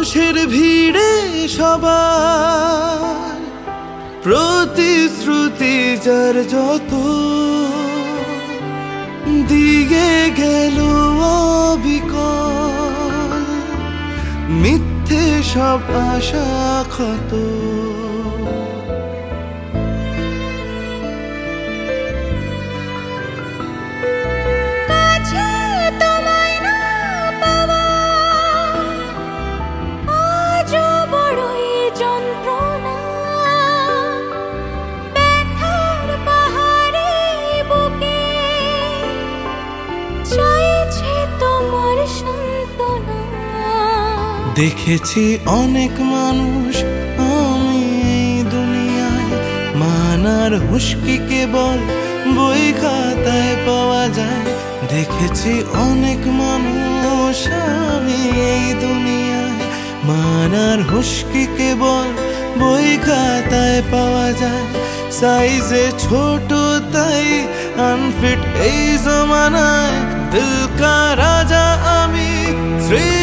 মানুষের ভিড়ে সবার প্রতিশ্রুতি যার যত দিয়ে গেল অবিকল, মিথ্যে সব আশা ক্ষত। দেখেছি অনেক মানুষ আমি এই দুনিয়ায়, মানার হুঁশকি কেবল বই খাতায় পাওয়া যায়। দেখেছি অনেক মানুষ আমি এই দুনিয়ায়, মানার হুঁশকি কেবল বই খাতায় পাওয়া যায়। সাইজে ছোট তাই আনফিট এই জমানায়, দিল কা রাজা আমি